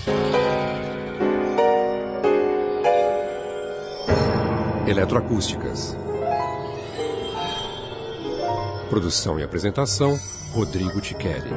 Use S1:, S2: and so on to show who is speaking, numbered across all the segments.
S1: Eletroacústicas. Produção e apresentação, Rodrigo Tichelli.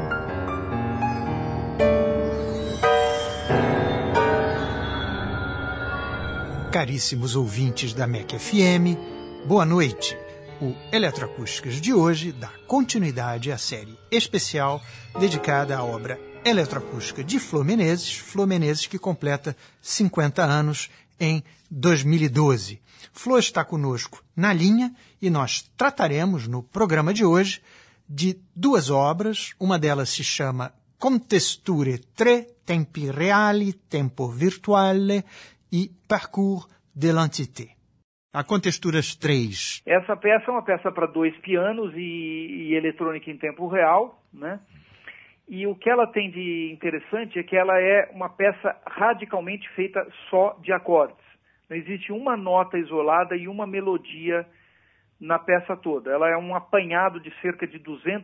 S2: Caríssimos ouvintes da MEC FM, boa noite. O Eletroacústicas de hoje dá continuidade à série especial dedicada à obra Eletroacústica de Flor Menezes que completa 50 anos em 2012. Flor está conosco na linha e nós trataremos no programa de hoje de duas obras. Uma delas se chama Contesture tre tempi reali, tempo virtuale e Parcours de l'entité. A Contexturas 3.
S3: Essa peça é uma peça para 2 pianos e eletrônica em tempo real, né? E o que ela tem de interessante é que ela é uma peça radicalmente feita só de acordes. Não existe uma nota isolada e uma melodia na peça toda. Ela é um apanhado de cerca de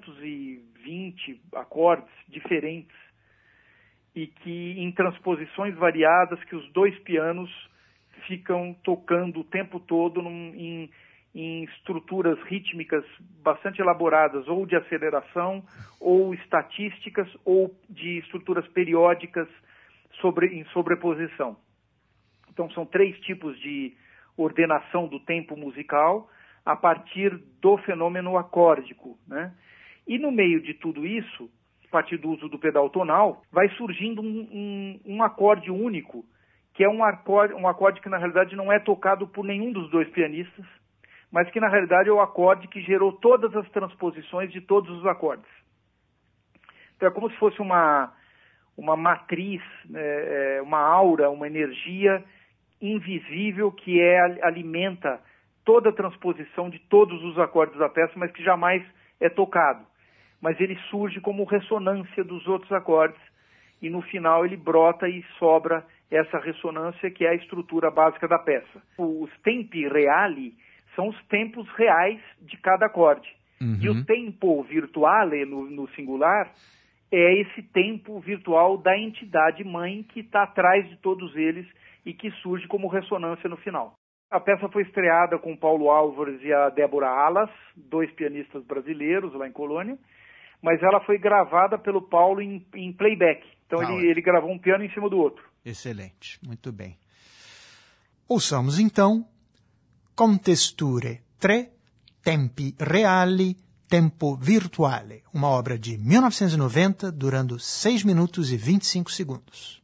S3: 220 acordes diferentes e que em transposições variadas que os 2 pianos ficam tocando o tempo todo em estruturas rítmicas bastante elaboradas, ou de aceleração, ou estatísticas, ou de estruturas periódicas em sobreposição. Então são 3 tipos de ordenação do tempo musical a partir do fenômeno acórdico, né? E no meio de tudo isso, a partir do uso do pedal tonal, vai surgindo um acorde único, que é um acorde que na realidade não é tocado por nenhum dos 2 pianistas, mas que na realidade é o acorde que gerou todas as transposições de todos os acordes. Então é como se fosse uma matriz, uma aura, uma energia invisível que alimenta toda a transposição de todos os acordes da peça, mas que jamais é tocado. Mas ele surge como ressonância dos outros acordes e no final ele brota e sobra essa ressonância que é a estrutura básica da peça. Os tempi reali são os tempos reais de cada acorde. Uhum. E o tempo virtuale, no singular, é esse tempo virtual da entidade mãe que está atrás de todos eles e que surge como ressonância no final. A peça foi estreada com o Paulo Álvares e a Débora Alas, 2 pianistas brasileiros lá em Colônia, mas ela foi gravada pelo Paulo em playback. Então ele gravou um piano em cima do outro.
S2: Excelente, muito bem. Ouçamos então Contesture tre tempi reali, tempo virtuale, uma obra de 1990, durando 6 minutos e 25 segundos.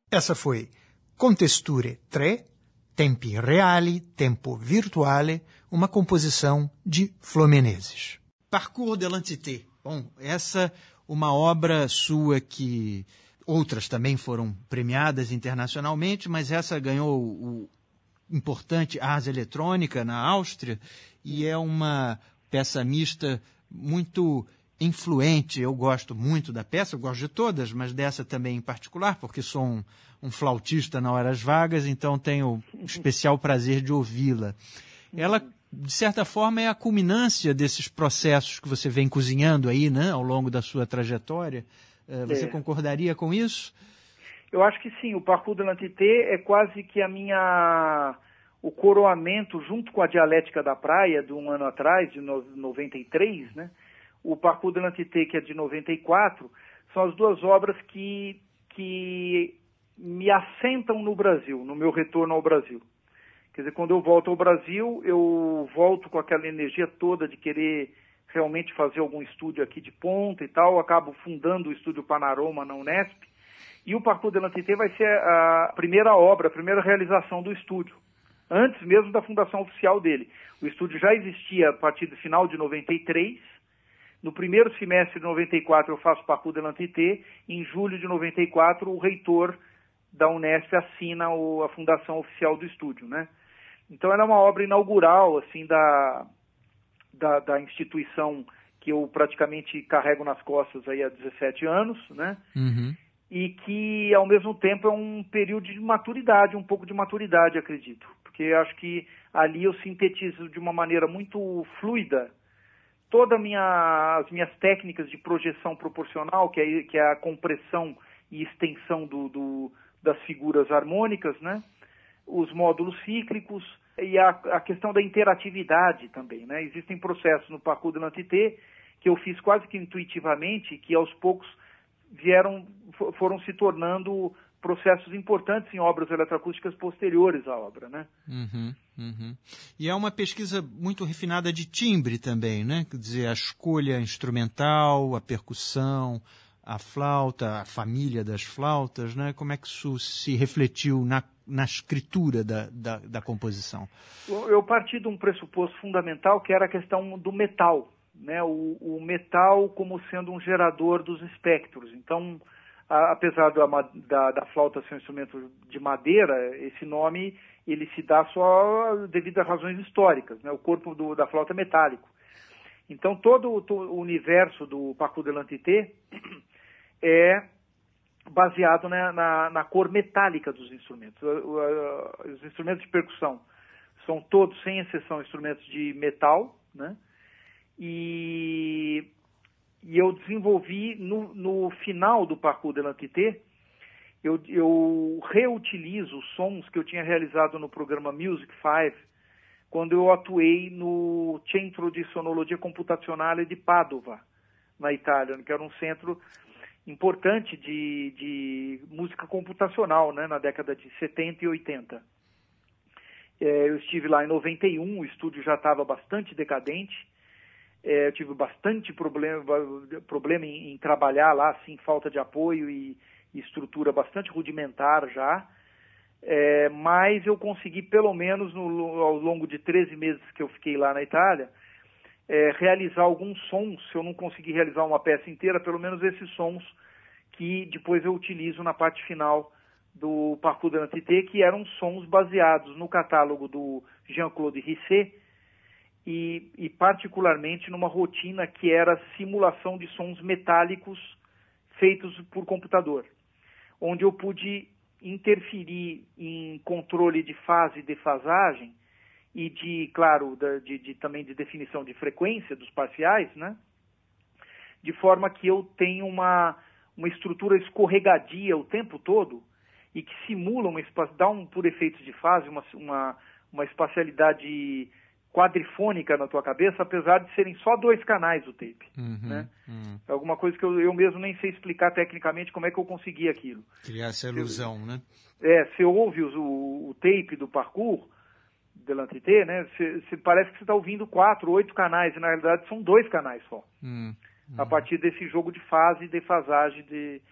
S2: Essa foi Contexture 3, Tempi Reali, Tempo Virtuale, uma composição de Flor Menezes. Parcours de l'Entité. Bom, essa uma obra sua que outras também foram premiadas internacionalmente, mas essa ganhou o importante Ars Eletrônica na Áustria e é uma peça mista muito influente. Eu gosto muito da peça, eu gosto de todas, mas dessa também em particular, porque sou um flautista na horas vagas, então tenho especial prazer de ouvi-la. Ela, de certa forma, é a culminância desses processos que você vem cozinhando aí, né, ao longo da sua trajetória. Você concordaria com isso?
S3: Eu acho que sim. O Parcours de l'Entité é quase que o coroamento, junto com a Dialética da Praia, de um ano atrás, de 93, né? O Parcours de l'Entité, que é de 94, são as duas obras que me assentam no Brasil, no meu retorno ao Brasil. Quer dizer, quando eu volto ao Brasil, eu volto com aquela energia toda de querer realmente fazer algum estúdio aqui de ponta e tal. Eu acabo fundando o Estúdio Panorama na Unesp. E o Parcours de l'Entité vai ser a primeira obra, a primeira realização do estúdio, antes mesmo da fundação oficial dele. O estúdio já existia a partir do final de 93. No primeiro semestre de 94 eu faço o Parcours de l'Entité. Em julho de 94 o reitor da Unesp assina a fundação oficial do estúdio, né? Então ela é uma obra inaugural, assim, da instituição que eu praticamente carrego nas costas aí há 17 anos, né?
S2: Uhum.
S3: E que, ao mesmo tempo, é um período de maturidade, um pouco de maturidade, acredito. Porque acho que ali eu sintetizo de uma maneira muito fluida todas as minhas técnicas de projeção proporcional, que é a compressão e extensão das figuras harmônicas, né? Os módulos cíclicos e a questão da interatividade também, né? Existem processos no Parcours de l'Entité que eu fiz quase que intuitivamente, que aos poucos foram se tornando processos importantes em obras eletroacústicas posteriores à obra, né?
S2: Uhum, uhum. E é uma pesquisa muito refinada de timbre também, né? Quer dizer, a escolha instrumental, a percussão, a flauta, a família das flautas, né? Como é que isso se refletiu na escritura da composição?
S3: Eu parti de um pressuposto fundamental que era a questão do metal, né? O metal como sendo um gerador dos espectros. Então, apesar da flauta ser um instrumento de madeira, esse nome ele se dá só devido a razões históricas, né? O corpo da flauta é metálico. Então, todo o universo do Parcours de l'Entité é baseado, né, na cor metálica dos instrumentos. Os instrumentos de percussão são todos, sem exceção, instrumentos de metal, né? E eu desenvolvi, no final do Parcours de l'Entité, eu reutilizo os sons que eu tinha realizado no programa Music 5, quando eu atuei no Centro di Sonologia Computazionale de Padova, na Itália, que era um centro importante de música computacional, né, na década de 70 e 80. Eu estive lá em 91, o estúdio já estava bastante decadente. Eu tive bastante problema em trabalhar lá, assim, falta de apoio e estrutura bastante rudimentar já. Mas eu consegui, pelo menos ao longo de 13 meses que eu fiquei lá na Itália, realizar alguns sons. Se eu não consegui realizar uma peça inteira, pelo menos esses sons que depois eu utilizo na parte final do Parcours de l'Entité, que eram sons baseados no catálogo do Jean-Claude Risset e particularmente numa rotina que era simulação de sons metálicos feitos por computador, onde eu pude interferir em controle de fase e defasagem e claro, também de definição de frequência dos parciais, né? De forma que eu tenho uma estrutura escorregadia o tempo todo e que simula por efeitos de fase, uma espacialidade quadrifônica na tua cabeça, apesar de serem só 2 canais o tape, né? É alguma coisa que eu mesmo nem sei explicar tecnicamente como é que eu consegui aquilo.
S2: Criar essa ilusão, né?
S3: Você ouve o tape do Parcours de l'Entité, né? Parece que você está ouvindo 4, 8 canais, e na realidade são 2 canais só. A partir desse jogo de fase e defasagem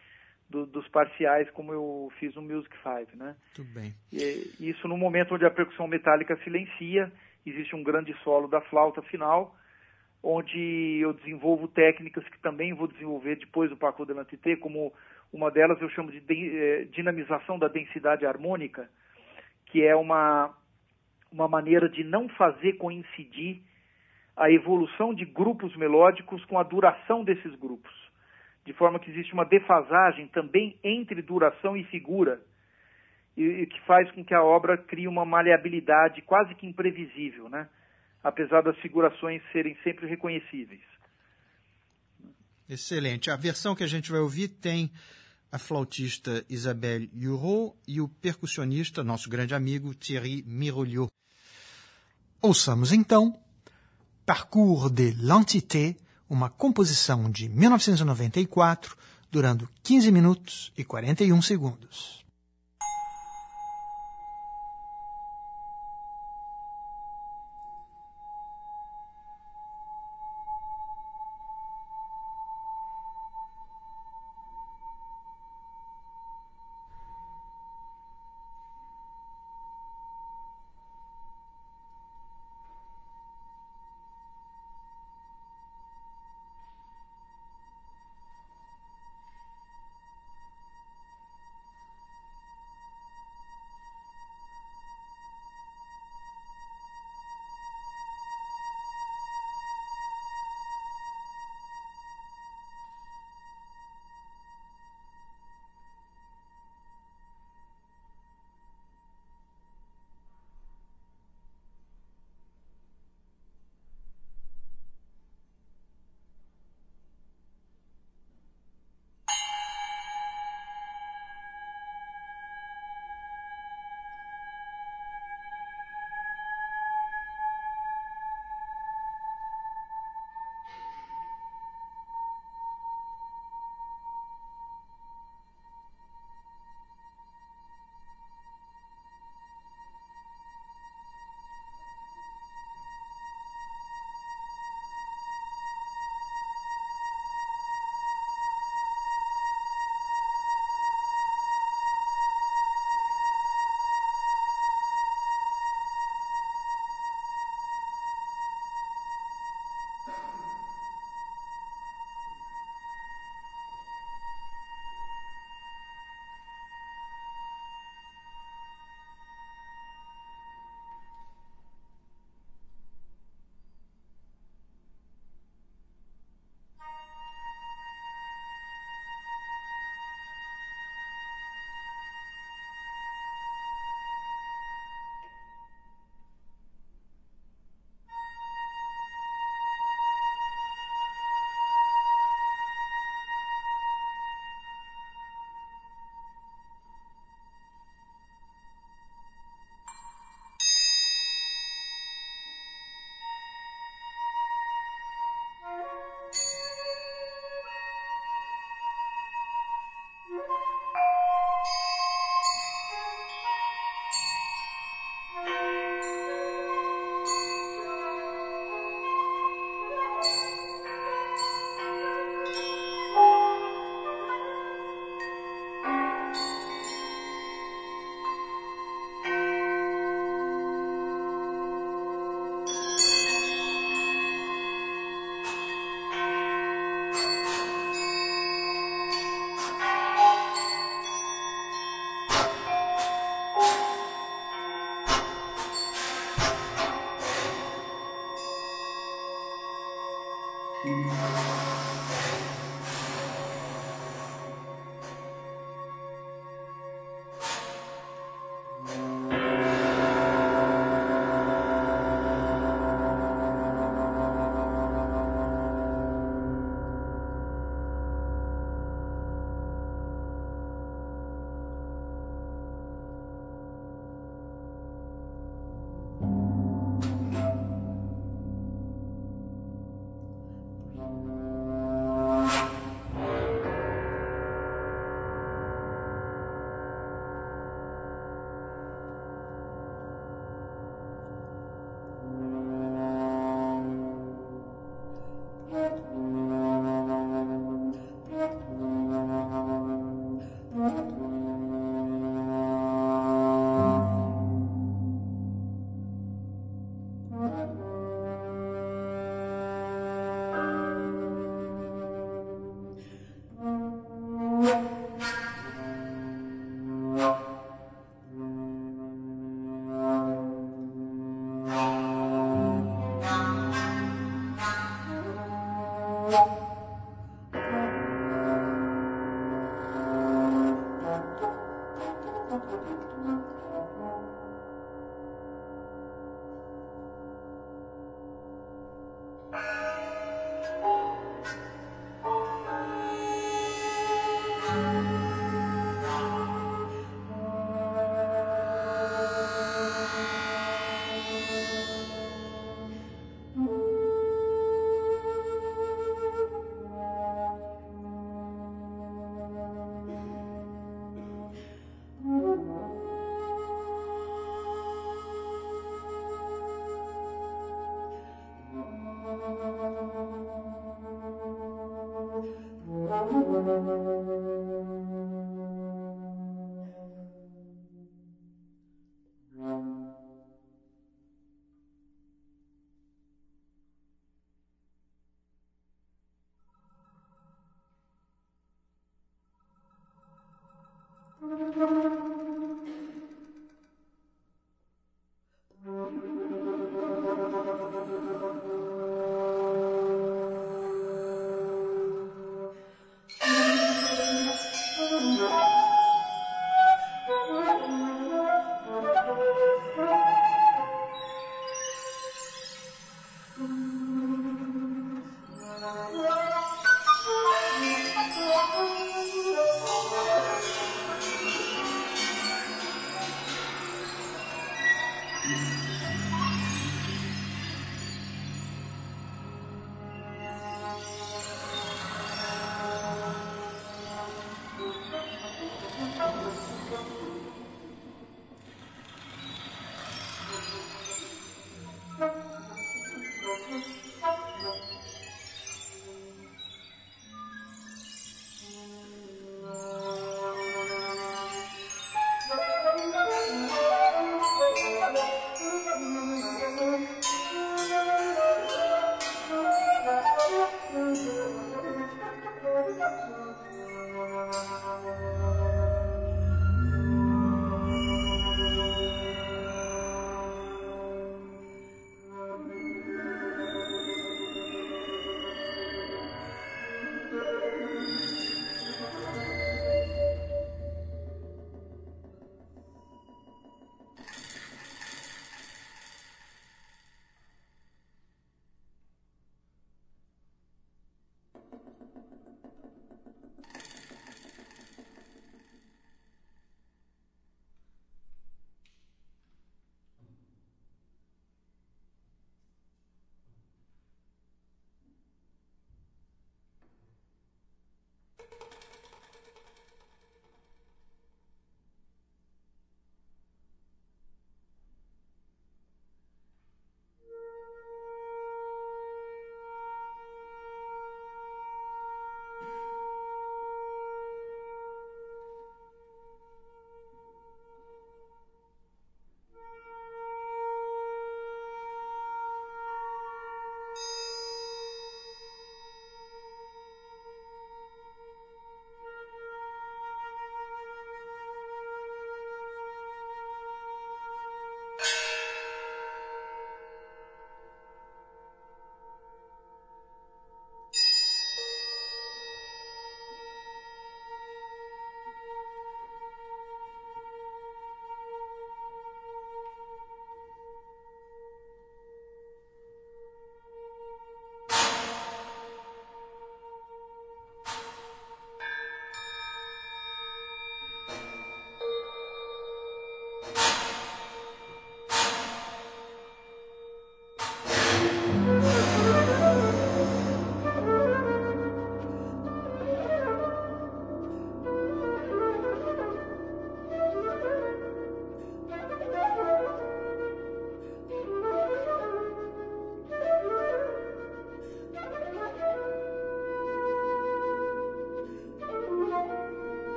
S3: dos parciais, como eu fiz no Music 5, né?
S2: Muito bem.
S3: E isso no momento onde a percussão metálica silencia, existe um grande solo da flauta final, onde eu desenvolvo técnicas que também vou desenvolver depois do Parcours de l'Entité, como uma delas eu chamo de dinamização da densidade harmônica, que é uma maneira de não fazer coincidir a evolução de grupos melódicos com a duração desses grupos, de forma que existe uma defasagem também entre duração e figura, e que faz com que a obra crie uma maleabilidade quase que imprevisível, né? Apesar das figurações serem sempre reconhecíveis.
S2: Excelente. A versão que a gente vai ouvir tem a flautista Isabelle Hureau e o percussionista, nosso grande amigo, Thierry Mirolliot. Ouçamos então Parcours de l'Entité, uma composição de 1994, durando 15 minutos e 41 segundos.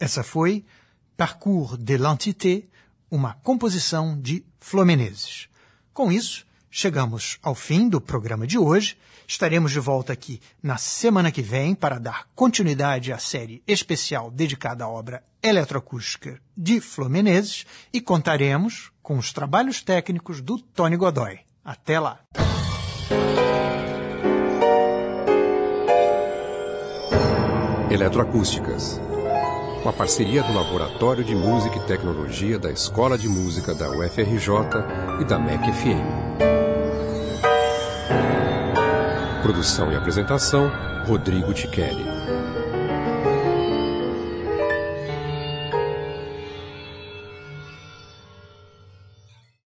S2: Essa foi Parcours de l'Entité, uma composição de Flor Menezes. Com isso, chegamos ao fim do programa de hoje. Estaremos de volta aqui na semana que vem para dar continuidade à série especial dedicada à obra eletroacústica de Flor Menezes e contaremos com os trabalhos técnicos do Tony Godoy. Até lá!
S1: Eletroacústicas. Uma parceria do Laboratório de Música e Tecnologia da Escola de Música da UFRJ e da MEC FM. Produção e apresentação, Rodrigo Tichelli.